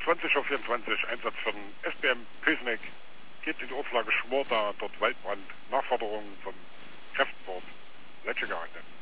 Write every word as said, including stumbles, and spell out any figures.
zwanzig Uhr vierundzwanzig, Einsatz für den S B M Kösenick. Geht in die Auflage Schmorda, dort Waldbrand, Nachforderungen vom Kräftenwort. Letzte gehandelt.